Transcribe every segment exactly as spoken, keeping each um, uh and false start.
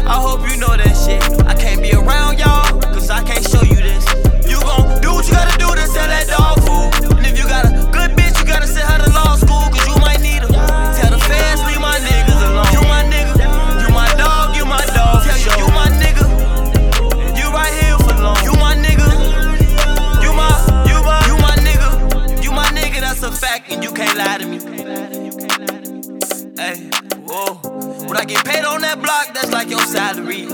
I hope you know that shit. I can't be around y'all, cause I can't show you this. You gon' do what you gotta do to sell that dog food. And if you got a good bitch, you gotta send her to law school, cause you might need her. Tell the fans, leave my niggas alone. You my nigga, you my dog, you my dog. Tell you, you my nigga, and you right here for long. You my nigga, you my, you my, you my nigga, you my nigga, that's a fact, and you can't lie to me. Hey, whoa. When I get paid on that block, that's like your salary.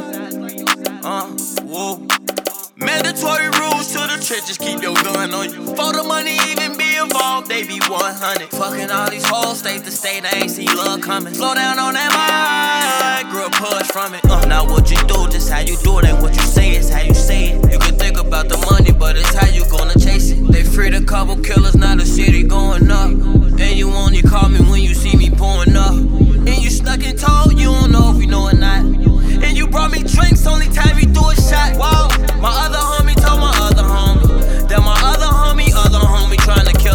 Uh, whoa. Mandatory rules to the trenches, keep your gun on you. For the money even be involved, they be one hundred. Fucking all these hoes, state to state, I ain't see love coming. Slow down on that mic, girl, push from it. Uh, now what you do, just how you do it, ain't what you say, it's how you say it. You can think about the money, but it's how you gonna chase it. They freed a couple killers, now the city going up. And you only call me when you see me pulling up. And you stuck in told, you don't know if you know or not. And you brought me drinks, only time you threw a shot. Wow, my other homie told my other homie that my other homie, other homie tryna kill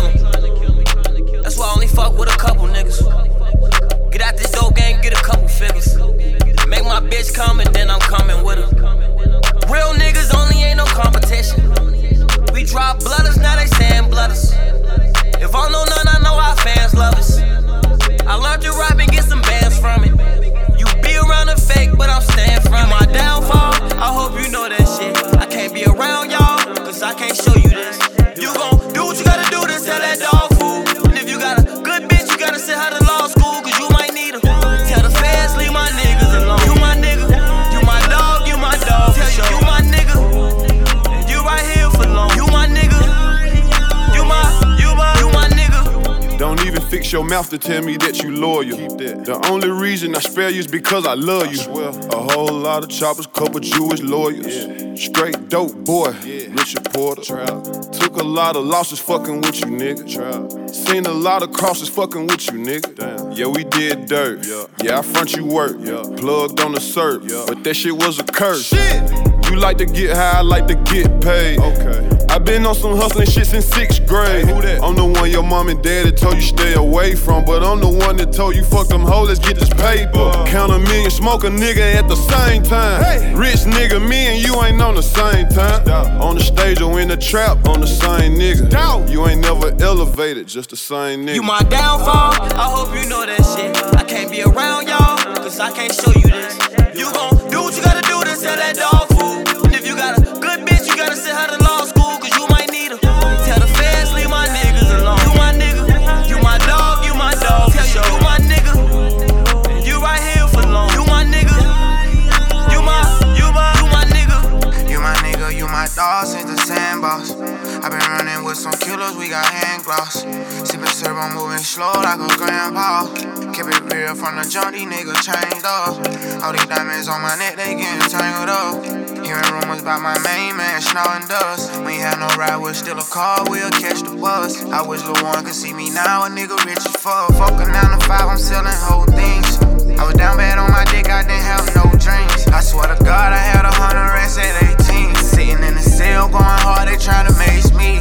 him. That's why I only fuck with a couple niggas. Get out this dope game, get a couple figures. Make my bitch come and then I'm coming with her. Real niggas only ain't no competition. We drop blooders, now they saying blooders. If I know none, I know our fans love us. I learned to rap and get some bands from it. You be around the fake, but I'm staying from you. My downfall, I hope you know that shit. I can't be around y'all, cause I can't show you this. You gon' do what you gotta do to sell that dog food. And if you got a good bitch, you gotta send her to law school, cause you might need her. Tell the fans, leave my niggas alone. You my nigga, you my dog, you my dog. Tell you, you my nigga, and you right here for long. You my nigga, you my, you my, you my nigga. Don't even fix your mouth to tell me that you loyal. The only reason I spare you is because I love you. A whole lot of choppers, couple Jewish lawyers. Yeah. Straight dope boy, yeah. Richard Porter. Trap. Took a lot of losses fucking with you, nigga. Trap. Seen a lot of crosses fucking with you, nigga. Damn. Yeah, we did dirt. Yeah, yeah I front you work. Yeah. Plugged on the serve. Yeah. But that shit was a curse. Shit. You like to get high, I like to get paid. Okay. I been on some hustling shit since sixth grade. Hey, who that? I'm the one your mom and daddy told you stay away from, but I'm the one that told you fuck them hoes, let's get this paper. Uh, Count a million, smoke a nigga at the same time. Hey. Rich nigga, me and you ain't on the same time. Doubt. On the stage or in the trap, on the same nigga. Doubt. You ain't never elevated, just the same nigga. You my downfall, I hope you know that shit. I can't be around y'all, cause I can't show you this. You gon' do what you gotta do to sell that dog food. And if you got a good bitch, you gotta send her to law school, cause you might need her. Tell the fans, leave my niggas alone. You my nigga, you my dog, you my dog. Tell you, you my nigga, and you right here for long. You my nigga, you my, you my, you my nigga. You my nigga, you my dog since the sandbox. I been running with some killers, we got hand gloss. Sippin' syrup, I'm moving slow like a grandpa. Keep it real from the jump, these niggas changed up. All these diamonds on my neck, they getting tangled up. Hearing rumors about my main man, snorting dust. We ain't had no ride, we're still a car, we'll catch the bus. I wish Lil' One could see me now, a nigga rich as fuck. Fuck a nine to five, I'm selling whole things. I was down bad on my dick, I didn't have no dreams. I swear to God, I had a hundred racks at eighteen. Sitting in the cell, going hard, they tryna mace me.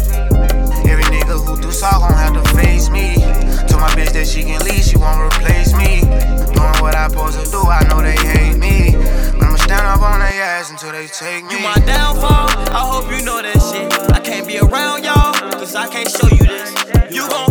Every nigga who do saw gon' have to face me. Told my bitch that she can leave, she won't replace me. Doing what I supposed to do, I know they hate me. But I'ma stand up on their ass until they take me. You my downfall, I hope you know that shit. I can't be around y'all, cause I can't show you this. You gon'